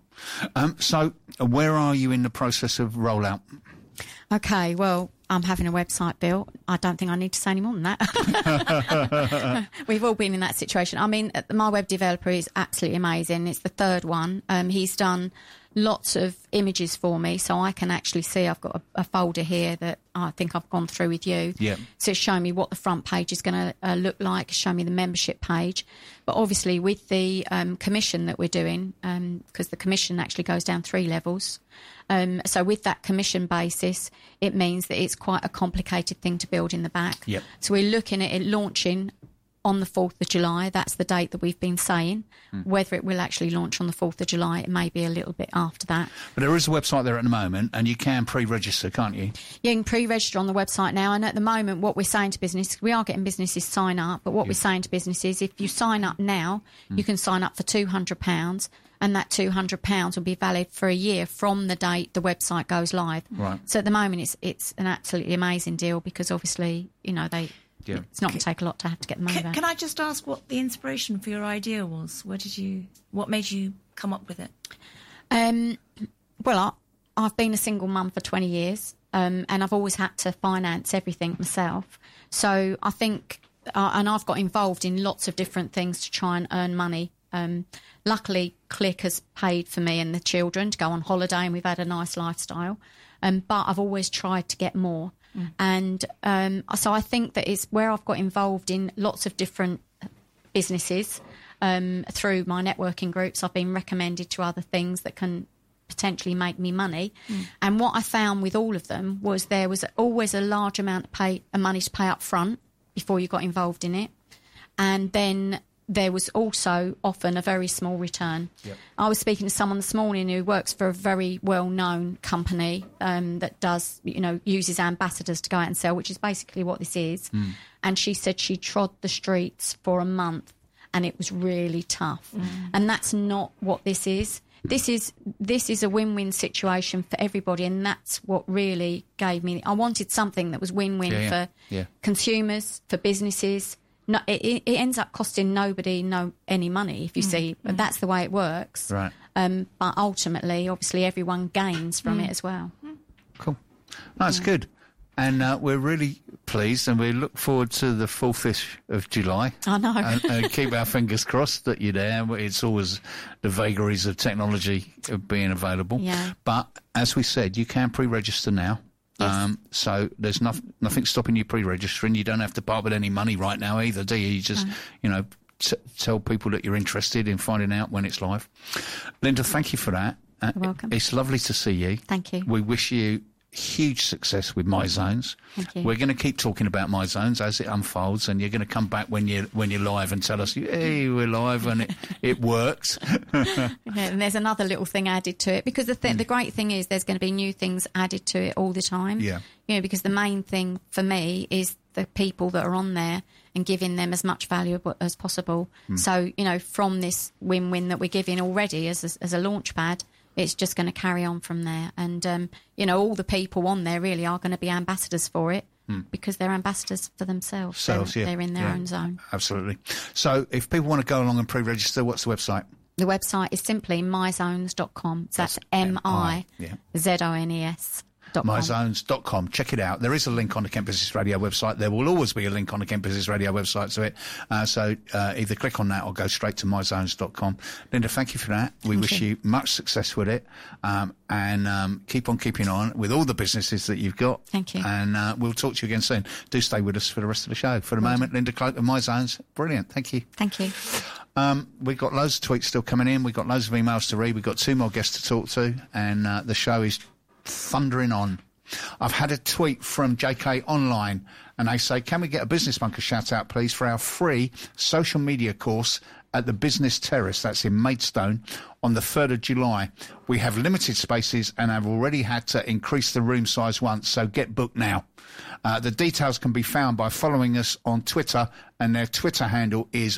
So where are you in the process of rollout? Okay, well, I'm having a website built. I don't think I need to say any more than that. We've all been in that situation. I mean, my web developer is absolutely amazing. It's the 3rd one. He's done lots of images for me, so I can actually see. I've got a folder here that I think I've gone through with you. Yeah. So it's showing me what the front page is going to look like, showing me the membership page. But obviously with the commission that we're doing, because the commission actually goes down 3 levels. So with that commission basis, it means that it's quite a complicated thing to build in the back. Yep. So we're looking at it launching on the 4th of July. That's the date that we've been saying. Whether it will actually launch on the 4th of July, it may be a little bit after that. But there is a website there at the moment, and you can pre-register, can't you? Yeah, you can pre-register on the website now. And at the moment, what we're saying to businesses, we are getting businesses sign up, but what we're saying to businesses, if you sign up now, you can sign up for £200, and that £200 will be valid for a year from the date the website goes live. Right. So at the moment, it's an absolutely amazing deal because obviously, it's not going to take a lot to have to get the money back. Can I just ask what the inspiration for your idea was? What made you come up with it? Well, I've been a single mum for 20 years, and I've always had to finance everything myself. So I think, and I've got involved in lots of different things to try and earn money. Luckily, Click has paid for me and the children to go on holiday, and we've had a nice lifestyle. But I've always tried to get more. And so I think that it's where I've got involved in lots of different businesses through my networking groups. I've been recommended to other things that can potentially make me money. And what I found with all of them was there was always a large amount of money to pay up front before you got involved in it. And then there was also often a very small return. Yep. I was speaking to someone this morning who works for a very well-known company that does, uses ambassadors to go out and sell, which is basically what this is. And she said she trod the streets for a month and it was really tough. And that's not what this is. This is a win-win situation for everybody, and that's what really gave me. I wanted something that was win-win for consumers, for businesses. No, it ends up costing nobody any money, if you see. But that's the way it works. Right. But ultimately, obviously, everyone gains from it as well. Cool. That's good. And we're really pleased, and we look forward to the 4th of July. I know. And keep our fingers crossed that you're there. It's always the vagaries of technology of being available. Yeah. But as we said, you can pre-register now. Yes. So there's nothing stopping you pre-registering. You don't have to part with any money right now either, do you? You just, tell people that you're interested in finding out when it's live. Linda, thank you for that. You're welcome. It's lovely to see you. Thank you. We wish you huge success with My Zones. Thank you. We're going to keep talking about My Zones as it unfolds, and you're going to come back when you're live and tell us, hey, we're live and it works. And there's another little thing added to it, because the great thing is there's going to be new things added to it all the time. Yeah. Because the main thing for me is the people that are on there and giving them as much value as possible. So, from this win-win that we're giving already as a launch pad, it's just going to carry on from there. And, all the people on there really are going to be ambassadors for it because they're ambassadors for themselves. They're in their own zone. Absolutely. So if people want to go along and pre-register, what's the website? The website is simply myzones.com. So that's MIZONES. myzones.com. Check it out. There is a link on the Kent Business Radio website. There will always be a link on the Kent Business Radio website to it. So either click on that or go straight to myzones.com. Linda, thank you for that. We wish you much success with it, and keep on keeping on with all the businesses that you've got. Thank you. And we'll talk to you again soon. Do stay with us for the rest of the show. For the moment, Linda Cloak of My Zones. Brilliant. Thank you. Thank you. We've got loads of tweets still coming in. We've got loads of emails to read. We've got 2 more guests to talk to, and the show is thundering on. I've had a tweet from JK Online, and they say, can we get a Business Bunker shout out, please, for our free social media course at the Business Terrace, that's in Maidstone, on the 3rd of July. We have limited spaces and have already had to increase the room size once, so get booked now. The details can be found by following us on Twitter, and their Twitter handle is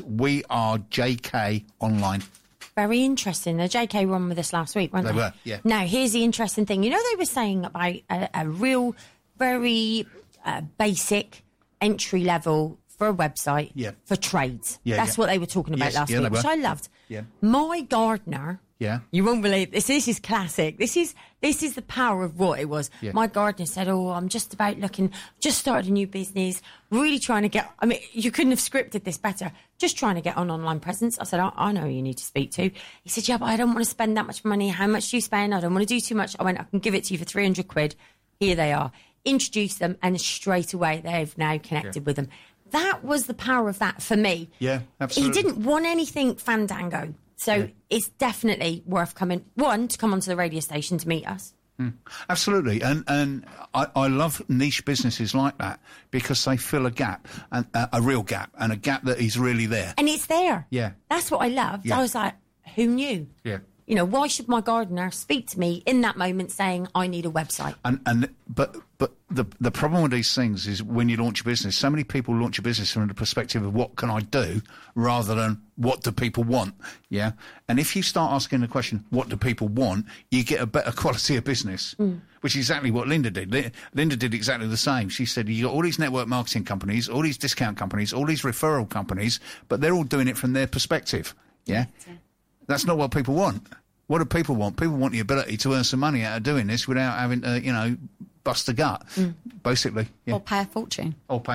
WeAreJKOnline. Very interesting. The JK were on with us last week, weren't they? They were, yeah. Now, here's the interesting thing. They were saying about a real, very basic entry level for a website for trades. Yeah, That's what they were talking about last week, which I loved. Yeah. My gardener... Yeah. You won't believe this. This is classic. This is the power of what it was. Yeah. My gardener said, I'm just started a new business, really trying to get, you couldn't have scripted this better, just trying to get on online presence. I said, I know who you need to speak to. He said, yeah, but I don't want to spend that much money. How much do you spend? I don't want to do too much. I went, I can give it to you for 300 quid. Here they are. Introduce them, and straight away they've now connected with them. That was the power of that for me. Yeah, absolutely. He didn't want anything fandango. So it's definitely worth coming, to come onto the radio station to meet us. Absolutely. And I love niche businesses like that because they fill a gap, and a real gap, and a gap that is really there. And it's there. Yeah. That's what I loved. Yeah. I was like, who knew? Yeah. Why should my gardener speak to me in that moment saying, I need a website? But the problem with these things is when you launch a business, so many people launch a business from the perspective of what can I do rather than what do people want, yeah? And if you start asking the question, what do people want, you get a better quality of business, which is exactly what Linda did. Linda did exactly the same. She said, you got all these network marketing companies, all these discount companies, all these referral companies, but they're all doing it from their perspective, yeah? That's not what people want. What do people want? People want the ability to earn some money out of doing this without having to, bust a gut, basically. Yeah. Or pay a fortune.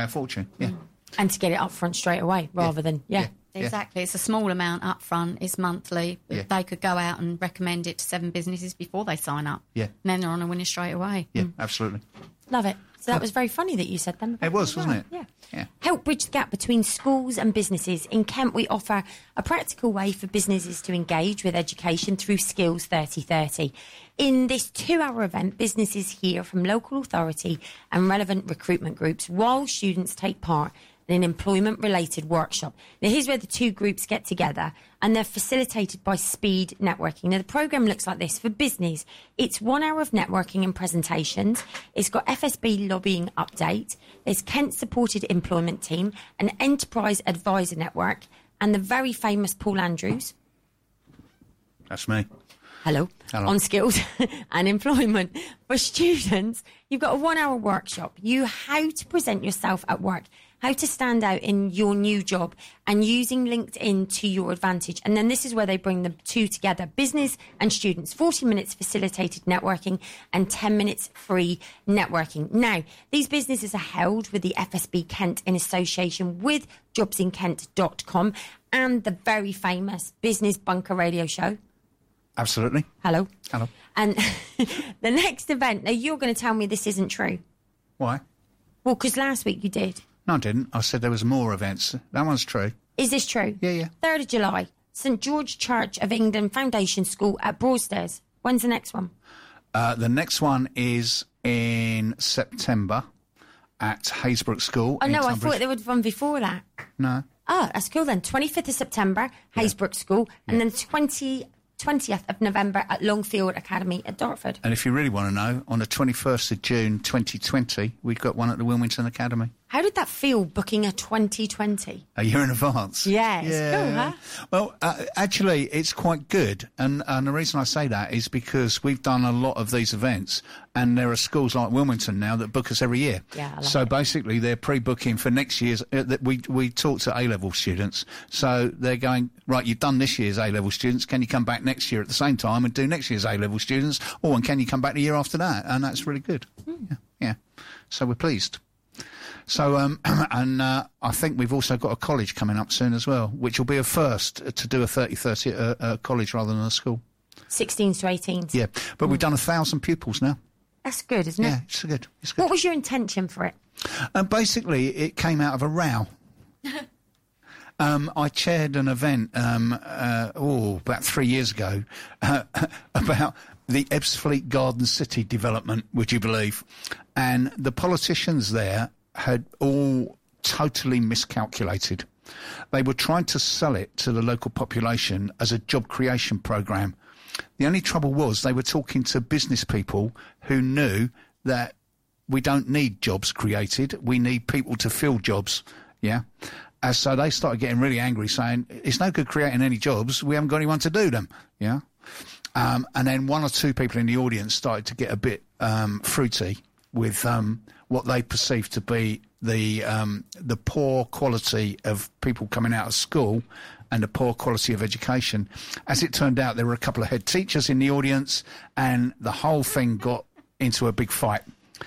Yeah. And to get it up front straight away rather than, Exactly. It's a small amount up front. It's monthly. Yeah. They could go out and recommend it to 7 businesses before they sign up. Yeah. And then they're on a winner straight away. Yeah, absolutely. Love it. So that was very funny that you said them. It was, wasn't it? Yeah. Yeah. Help bridge the gap between schools and businesses. In Kent, we offer a practical way for businesses to engage with education through Skills 3030. In this 2-hour event, businesses hear from local authority and relevant recruitment groups while students take part and an employment-related workshop. Now, here's where the two groups get together, and they're facilitated by Speed Networking. Now, the programme looks like this. For business, it's 1 hour of networking and presentations. It's got FSB lobbying update. There's Kent-supported employment team, an enterprise advisor network, and the very famous Paul Andrews. That's me. Hello. On skills and employment. For students, you've got a 1 hour workshop. How to present yourself at work, how to stand out in your new job, and using LinkedIn to your advantage. And then this is where they bring the two together, business and students, 40 minutes facilitated networking and 10 minutes free networking. Now, these businesses are held with the FSB Kent in association with jobsinkent.com and the very famous Business Bunker radio show. Absolutely. Hello. Hello. And the next event, now you're going to tell me this isn't true. Why? Well, because last week you did. No, I didn't. I said there was more events. That one's true. Is this true? Yeah. 3rd of July, St George Church of England Foundation School at Broadstairs. When's the next one? The next one is in September at Haysbrook School. Oh, no, I Tunbridge. thought there would one before that. No. Oh, that's cool then. 25th of September, Haysbrook School, and then 20th of November at Longfield Academy at Dartford. And if you really want to know, on the 21st of June 2020, we've got one at the Wilmington Academy. How did that feel, booking a 2020? A year in advance. Yeah, it's cool, huh? Well, actually, it's quite good. And the reason I say that is because we've done a lot of these events, and there are schools like Wilmington now that book us every year. Yeah, I love so it. basically, they're pre-booking for next year's. We talk to A-level students, so they're going, right, you've done this year's A-level students. Can you come back next year at the same time and do next year's A-level students? Or and can you come back the year after that? And that's really good. Yeah. So we're pleased. So, I think we've also got a college coming up soon as well, which will be a first to do a 30-30 at a college rather than a school. 16s to 18s. Yeah, but we've done 1,000 pupils now. That's good, isn't it? Yeah, it's good. It's good. What was your intention for it? Basically, it came out of a row. I chaired an event about 3 years ago about the Ebbsfleet Garden City development, would you believe? And the politicians there had all totally miscalculated. They were trying to sell it to the local population as a job creation programme. The only trouble was they were talking to business people who knew that we don't need jobs created, we need people to fill jobs, yeah? And so they started getting really angry, saying, it's no good creating any jobs, we haven't got anyone to do them, yeah? And then one or two people in the audience started to get a bit fruity with what they perceived to be the poor quality of people coming out of school and the poor quality of education. As it turned out, there were a couple of head teachers in the audience, and the whole thing got into a big fight.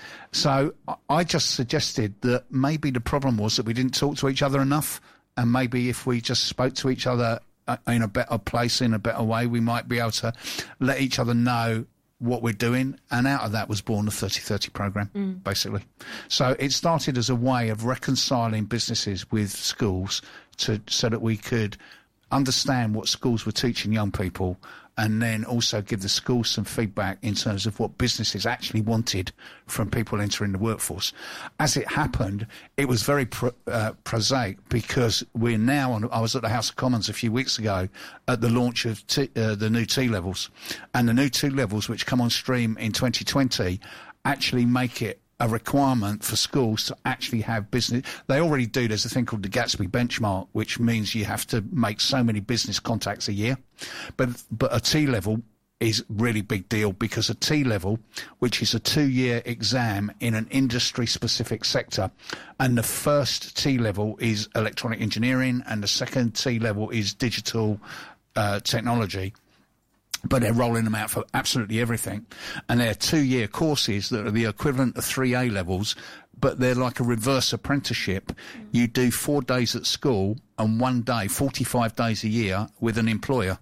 So I just suggested that maybe the problem was that we didn't talk to each other enough, and maybe if we just spoke to each other in a better place, in a better way, we might be able to let each other know what we're doing, and out of that was born the 30-30 programme, basically. So it started as a way of reconciling businesses with schools so that we could understand what schools were teaching young people, and then also give the schools some feedback in terms of what businesses actually wanted from people entering the workforce. As it happened, it was very prosaic, because we're now I was at the House of Commons a few weeks ago at the launch of the new T-levels. And the new T-levels, which come on stream in 2020, actually make it a requirement for schools to actually have business. They already do. There's a thing called the Gatsby benchmark, which means you have to make so many business contacts a year. But a T-level is really big deal, because a T-level, which is a 2-year exam in an industry-specific sector, and the first T-level is electronic engineering, and the second T-level is digital technology. But they're rolling them out for absolutely everything. And they're 2-year courses that are the equivalent of 3 A-levels, but they're like a reverse apprenticeship. You do 4 days at school and 1 day, 45 days a year, with an employer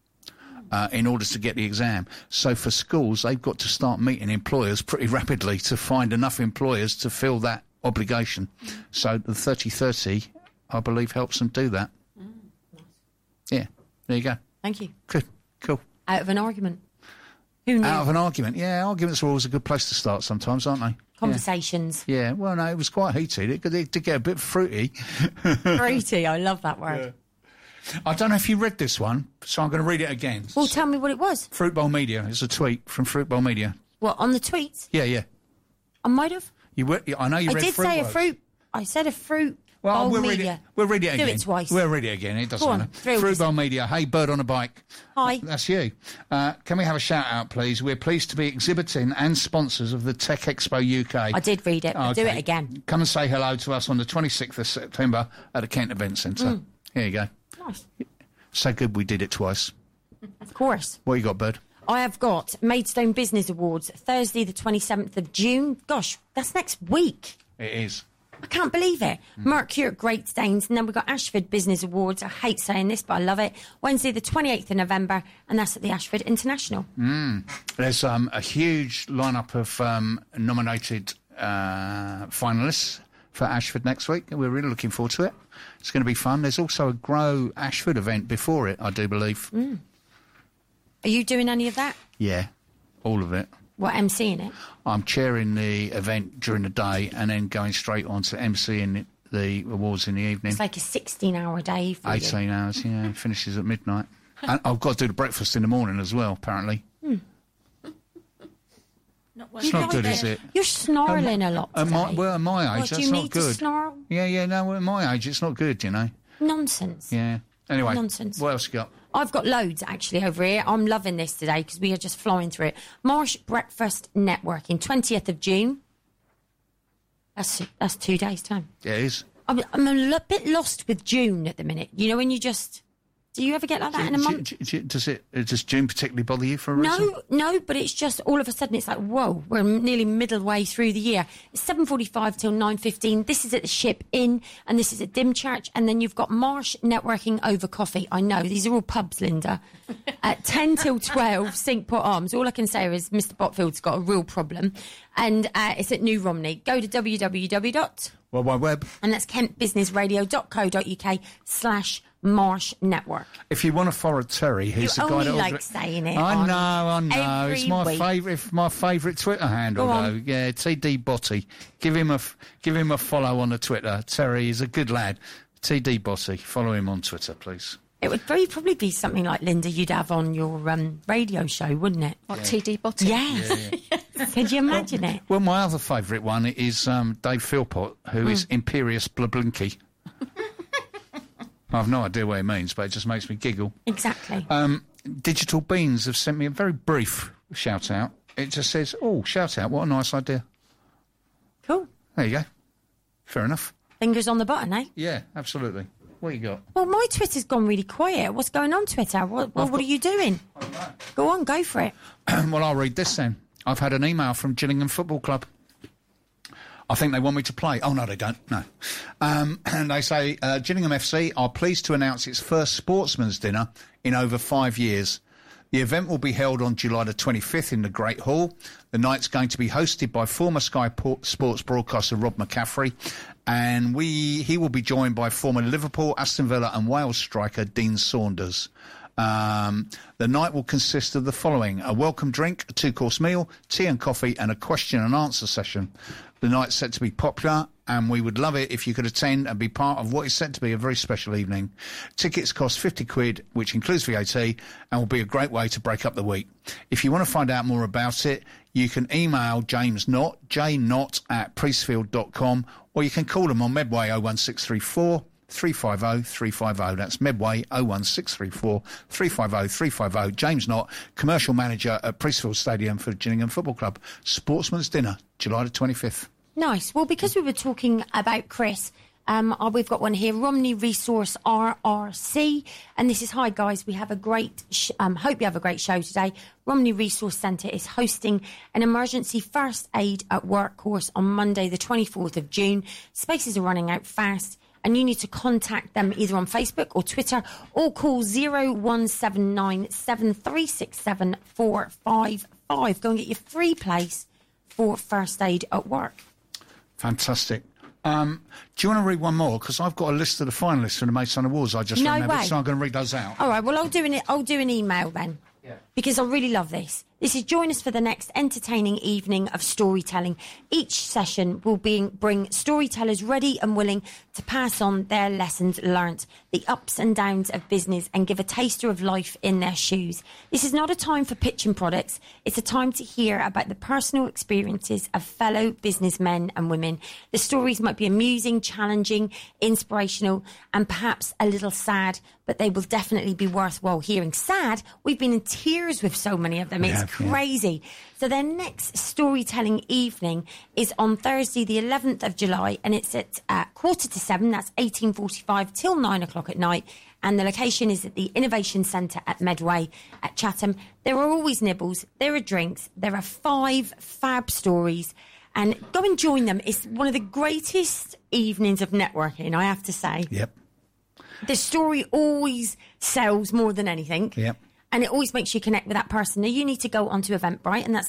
in order to get the exam. So for schools, they've got to start meeting employers pretty rapidly to find enough employers to fill that obligation. So the 30-30, I believe, helps them do that. Yeah, there you go. Thank you. Good, cool. Out of an argument. Who knew? Out of an argument. Yeah, arguments are always a good place to start sometimes, aren't they? Conversations. Yeah, well, no, it was quite heated. It did get a bit fruity. Fruity, I love that word. Yeah. I don't know if you read this one, so I'm going to read it again. Well, tell me what it was. Fruit Bowl Media. It's a tweet from Fruit Bowl Media. What, on the tweets? Yeah. I might have. I know you read I did Fruit say a Bowls. fruit. I said a fruit. Well, Bowl we'll read Media. it. We'll read it again. Do it twice. We'll read it again. It doesn't Go on, matter. thrill Fruit yourself. Bowl Media. Hey, bird on a bike. Hi. That's you. Can we have a shout out, please? We're pleased to be exhibiting and sponsors of the Tech Expo UK. I did read it. But do Okay. it again. Come and say hello to us on the 26th of September at the Kent Event Centre. Here you go. Nice. So good we did it twice. Of course. What you got, bird? I have got Maidstone Business Awards, Thursday the 27th of June. Gosh, that's next week. It is. I can't believe it. Mercure at Great Staines, and then we've got Ashford Business Awards. I hate saying this, but I love it. Wednesday the 28th of November, and that's at the Ashford International. There's a huge lineup of nominated finalists for Ashford next week. We're really looking forward to it. It's going to be fun. There's also a Grow Ashford event before it, I do believe. Are you doing any of that? Yeah, all of it. What, emceeing it? I'm chairing the event during the day and then going straight on to emceeing the awards in the evening. It's like a 16-hour day for 18 hours, yeah. It finishes at midnight. And I've got to do the breakfast in the morning as well, apparently. It's not good, is it? You're snarling a lot today. At my age, What, do that's you not need good. to snarl? Yeah, no, at my age, it's not good, you know. Nonsense. Yeah. Anyway, Nonsense. what else you got? I've got loads, actually, over here. I'm loving this today because we are just flying through it. Marsh Breakfast Networking, 20th of June. That's 2 days' time. Yeah, it is. I'm a bit lost with June at the minute. You know, when you just... Do you ever get like that in a month? Does June particularly bother you for a reason? No, but it's just all of a sudden it's like, whoa, we're nearly middle way through the year. It's 7:45 till 9:15. This is at the Ship Inn and this is at Dymchurch. And then you've got Marsh Networking over coffee. I know, these are all pubs, Linda. At 10 till 12, Sinkport Arms. All I can say is Mr. Botfield's got a real problem. And it's at New Romney. Go to www. World Wide Web. And that's kentbusinessradio.co.uk/Marsh Network. If you want to follow Terry, he's You the guy only that... like saying it. I know. Every It's my week. favourite Twitter handle, Go on. though. Yeah, TD Botty. Give him a follow on the Twitter. Terry is a good lad. TD Botty. Follow him on Twitter, please. It would probably be something like, Linda, you'd have on your radio show, wouldn't it? What, TD Bottom? Yes. Could you imagine it? Well, my other favourite one is Dave Philpott, who is Imperious Blablinky. I have no idea what it means, but it just makes me giggle. Exactly. Digital Beans have sent me a very brief shout-out. It just says, shout-out, what a nice idea. Cool. There you go. Fair enough. Fingers on the button, eh? Yeah, absolutely. What you got? Well, my Twitter's gone really quiet. What's going on, Twitter? What are you doing? Go on, go for it. Well, I'll read this then. I've had an email from Gillingham Football Club. I think they want me to play. Oh, no, they don't. No. And they say, Gillingham FC are pleased to announce its first sportsman's dinner in over 5 years. The event will be held on July the 25th in the Great Hall. The night's going to be hosted by former Sky Sports broadcaster Rob McCaffrey, and he will be joined by former Liverpool, Aston Villa and Wales striker Dean Saunders. The night will consist of the following: a welcome drink, a 2-course meal, tea and coffee, and a question and answer session. The night's set to be popular, and we would love it if you could attend and be part of what is set to be a very special evening. Tickets cost £50, which includes VAT, and will be a great way to break up the week. If you want to find out more about it, you can email James Knott, jknott@priestfield.com, or you can call them on Medway 01634 350 350. That's Medway 01634 350 350. James Knott, commercial manager at Priestfield Stadium for Gillingham Football Club. Sportsman's dinner, July the 25th. Nice. Well, because we were talking about Chris, we've got one here, Romney Resource RRC, and this is, hi guys, we have a great, hope you have a great show today. Romney Resource Centre is hosting an emergency first aid at work course on Monday the 24th of June. Spaces are running out fast, and you need to contact them either on Facebook or Twitter, or call 0179 7367 455. Go and get your free place for first aid at work. Fantastic. Do you want to read one more? Because I've got a list of the finalists for the Maidstone Awards. I just No remembered, way. so I'm going to read those out. All right, well, I'll do an email then. Yeah. Because I really love this. This is join us for the next entertaining evening of storytelling. Each session will bring storytellers ready and willing to pass on their lessons learnt, the ups and downs of business, and give a taster of life in their shoes. This is not a time for pitching products. It's a time to hear about the personal experiences of fellow businessmen and women. The stories might be amusing, challenging, inspirational, and perhaps a little sad, but they will definitely be worthwhile hearing. Sad? We've been in tears with so many of them. It's crazy. So their next storytelling evening is on Thursday, the 11th of July, and it's at 7:15. That's 18:45 till 9 o'clock at night. And the location is at the Innovation Centre at Medway at Chatham. There are always nibbles, there are drinks, there are 5 fab stories. And go and join them. It's one of the greatest evenings of networking, I have to say. Yep. The story always sells more than anything. Yep. And it always makes you connect with that person. Now, you need to go onto Eventbrite, and that's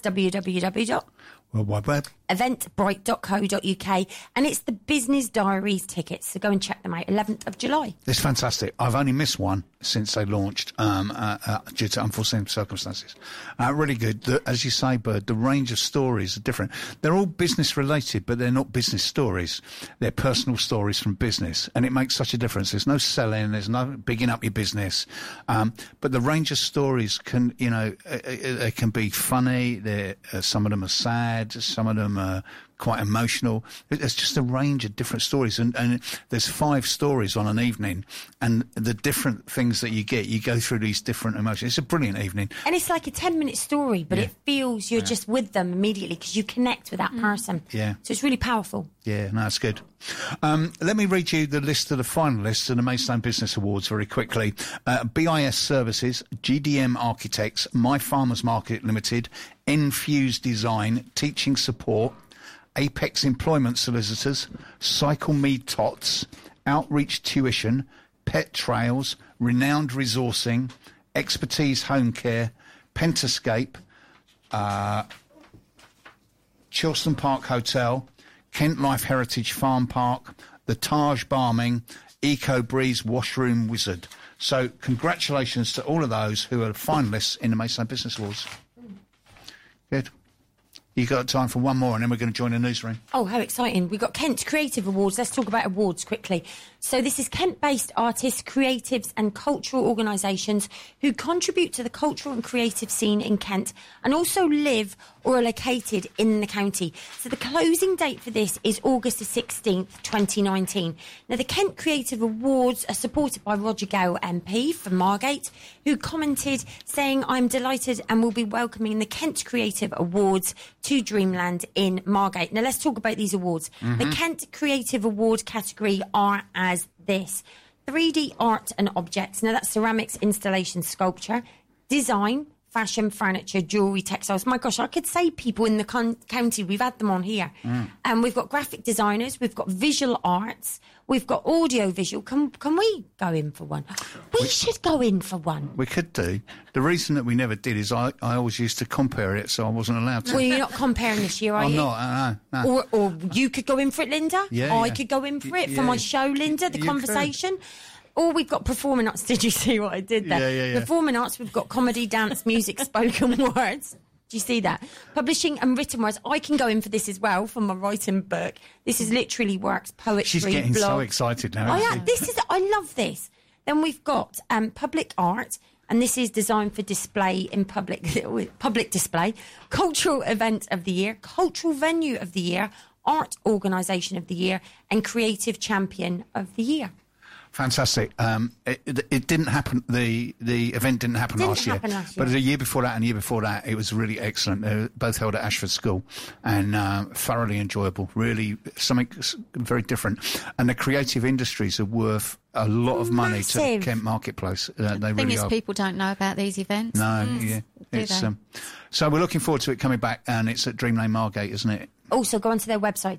www.eventbrite.co.uk. And it's the Business Diaries tickets. So go and check them out. 11th of July. It's fantastic. I've only missed one since they launched due to unforeseen circumstances. Really good. As you say, Bird, the range of stories are different. They're all business related, but they're not business stories. They're personal stories from business. And it makes such a difference. There's no selling. There's no bigging up your business. But the range of stories can, they can be funny. Some of them are sad. Some of them are quite emotional. There's just a range of different stories, and there's 5 stories on an evening, and the different things that you go through these different emotions. It's a brilliant evening. And it's like a 10-minute story, but it feels you're just with them immediately because you connect with that person. Yeah. So it's really powerful. Yeah, no, it's good. Let me read you the list of the finalists of the Maidstone Business Awards very quickly. BIS Services, GDM Architects, My Farmers Market Limited, Enfuse Design, Teaching Support, Apex Employment Solicitors, Cycle Me Tots, Outreach Tuition, Pet Trails, Renowned Resourcing, Expertise Home Care, Pentascape, Chilston Park Hotel, Kent Life Heritage Farm Park, the Taj Barming, Eco Breeze Washroom Wizard. So congratulations to all of those who are finalists in the Maidstone Business Awards. Good. You got time for one more, and then we're going to join the newsroom. Oh, how exciting. We've got Kent Creative Awards. Let's talk about awards quickly. So this is Kent-based artists, creatives and cultural organisations who contribute to the cultural and creative scene in Kent and also live or are located in the county. So the closing date for this is August the 16th, 2019. Now, the Kent Creative Awards are supported by Roger Gale MP from Margate, who commented saying, "I'm delighted and will be welcoming the Kent Creative Awards to Dreamland in Margate." Now, let's talk about these awards. The Kent Creative Award category are as this: 3D art and objects. Now, that's ceramics, installation, sculpture, design, fashion, furniture, jewellery, textiles. My gosh, I could say people in the county. We've had them on here. And we've got graphic designers, we've got visual arts, we've got audio visual. Can we go in for one? We should go in for one. We could do. The reason that we never did is I always used to compare it, so I wasn't allowed to. Well, you're not comparing this year, are you? I'm not, no. Or you could go in for it, Linda. I could go in for it for my show, Linda, the conversation. Or we've got performing arts. Did you see what I did there? Yeah. Performing arts, we've got comedy, dance, music, spoken words. Do you see that? Publishing and written words. I can go in for this as well for my writing book. This is literally works, poetry, She's getting blog. so excited now. I love this. Then we've got public art, and this is designed for display in public display, cultural event of the year, cultural venue of the year, art organisation of the year, and creative champion of the year. Fantastic. It didn't happen. The event didn't happen last year. But the year before that and the year before that, it was really excellent. They were both held at Ashford School and thoroughly enjoyable. Really something very different. And the creative industries are worth a lot of money to the Kent Marketplace. They really are. The thing is, people don't know about these events. No, it's so we're looking forward to it coming back, and it's at Dreamland Margate, isn't it? Also, go onto their website,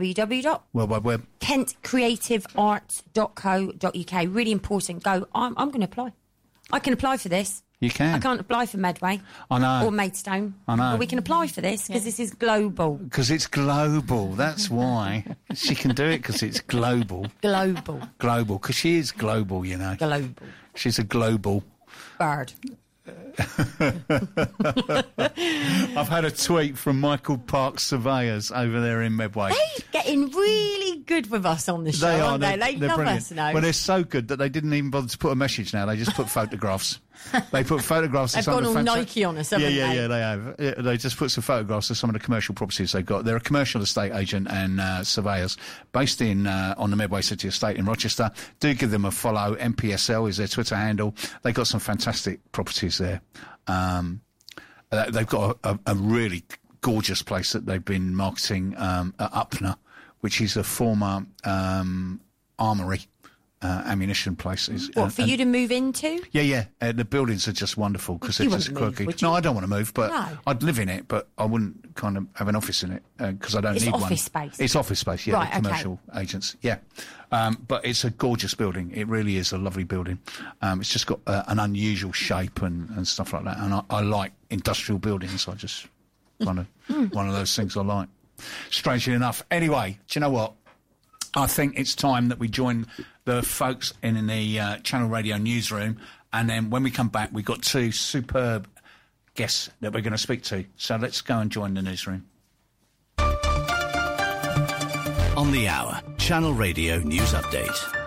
www.kentcreativearts.co.uk. Really important. Go. I'm going to apply. I can apply for this. You can. I can't apply for Medway. I know. Or Maidstone. I know. But we can apply for this because this is global. Because it's global. That's why. She can do it because it's global. Global. Because she is global, you know. Global. She's a global bird. I've had a tweet from Michael Parks Surveyors over there in Medway. They're getting really good with us on the show, They are. aren't they? They They're love brilliant. us now. Well, they're so good that they didn't even bother to put a message now. They just put photographs. They put photographs of They've some gone of the all fanta- Nike on us, haven't they? Yeah, they have. Yeah, they just put some photographs of some of the commercial properties they've got. They're a commercial estate agent and surveyors based in on the Medway City Estate in Rochester. Do give them a follow. MPSL is their Twitter handle. They've got some fantastic properties there. They've got a really gorgeous place that they've been marketing at Upner, which is a former armoury. Ammunition places. What, for you to move into? Yeah. The buildings are just wonderful because they're You just wouldn't move, quirky. would you? No, I don't want to move, but No. I'd live in it, but I wouldn't kind of have an office in it because I don't It's need one. office space. It's office space, yeah, Right, the commercial agents, yeah. But it's a gorgeous building. It really is a lovely building. It's just got an unusual shape and stuff like that. And I like industrial buildings. I just kind of one of those things I like. Strangely enough. Anyway, do you know what? I think it's time that we join the folks in the Channel Radio newsroom, and then when we come back, we've got two superb guests that we're going to speak to. So let's go and join the newsroom. On the hour, Channel Radio News Update.